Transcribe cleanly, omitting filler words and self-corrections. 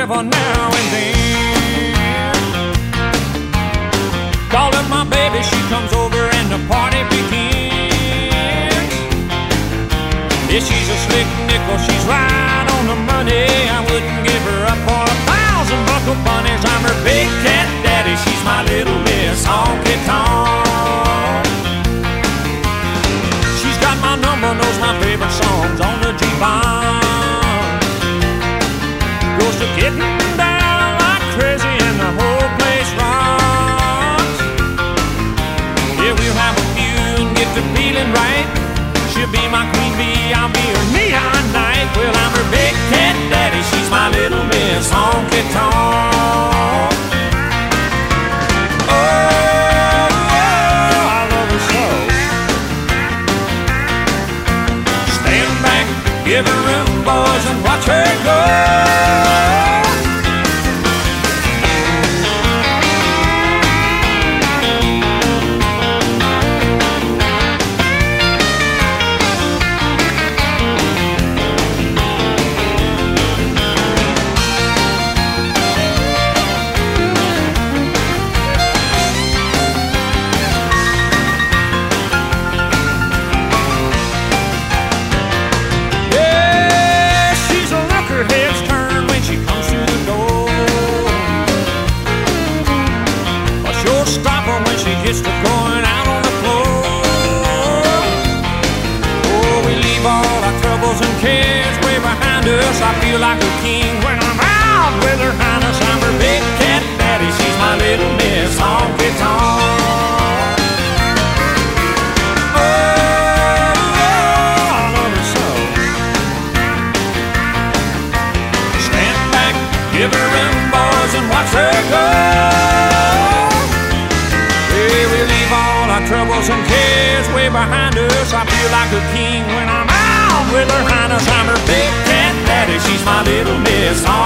every now and then. Calling my baby, she comes over and the party begins. Yeah, she's a slick nickel, she's right on the money. I wouldn't give her up for 1,000 buckle bunnies. I'm her big cat daddy, she's my little miss honky tonk. She's got my number, knows my favorite songs on the G-Bomb. Goes to getting down like crazy and the whole place rocks. Yeah, we'll have a few and get to feeling right. She'll be my queen bee, I'll be her neon knight. Well, I'm her big cat daddy, she's my little miss honky tonk. Oh, I love her so. Stand back, give her room, boys, and watch her go. Gets to going out on the floor. Oh, we leave all our troubles and cares way behind us. I feel like a king when I'm out with her highness. I'm her big cat daddy, she's my little miss honky tonk. Oh, I love her so. Stand back, give her room, boys, and watch her go. Troubles and cares way behind us. I feel like a king when I'm out with her highness. I'm her big cat daddy, she's my little miss.